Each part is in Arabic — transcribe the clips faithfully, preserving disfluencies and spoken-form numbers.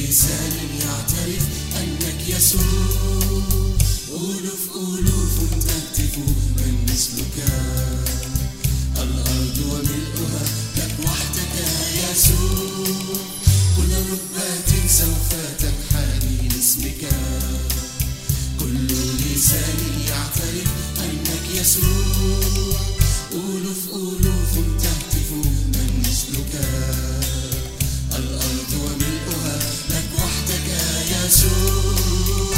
ولسان يعترف أنك يسوع. ألوف ألوف تهتف من مثلك، الأرض وملؤها لك وحدك يا يسوع. كل ركبات سوف تنحني لاسمك، كل لسان يعترف أنك يسوع. ألوف ألوف تهتف من مثلك، الأرض وملؤها لك وحدك يا يسوع.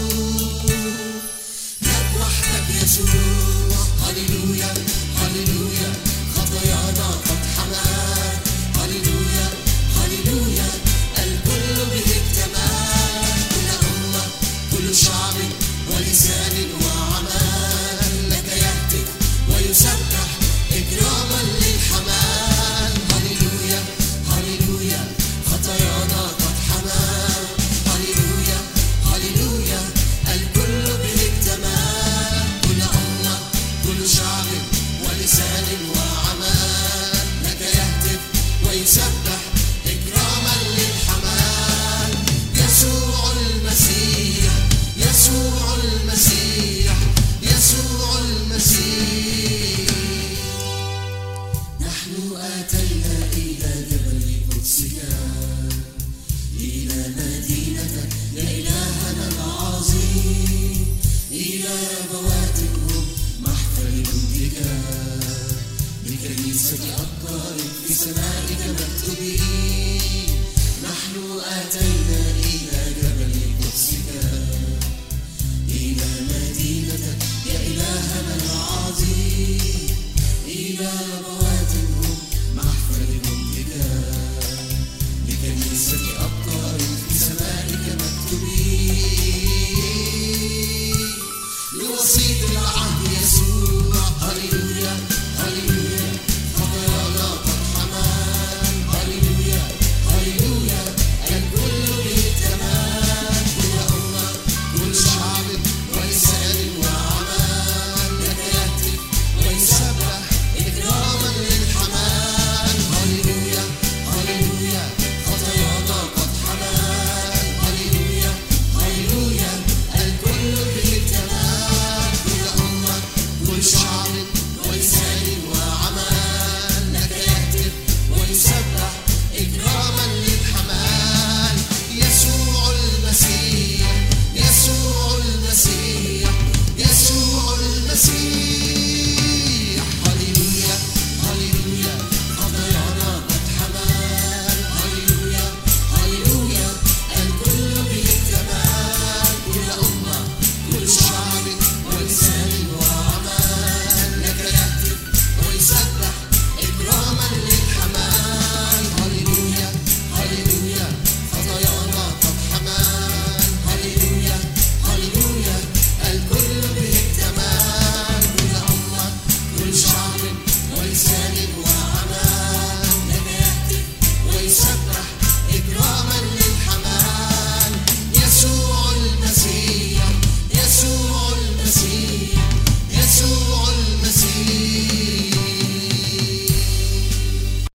لك وحدك يسوع. هللويا هللويا، خطايانا قد حمات. هللويا هللويا، الكل به اكتمل. كل أمة كل شعب ولسان وعمل لك يهتف ويسبح إكراما للحمال. هللويا هللويا، خطايانا قد حمات. هللويا هللويا، الكل به اكتمل. كل أمة كل شعب ولسان وعمل لك يهتف ويسبح إكراما للحمال. يسوع المسيح يسوع المسيح يسوع المسيح. نحن آتينا إلى جبل قدسك، إلى مدينتك يا إلهنا العظيم، إلى بواتهم محفل جندك، بكنيسة أبطال في سمائك مكتوبين. نحن آتينا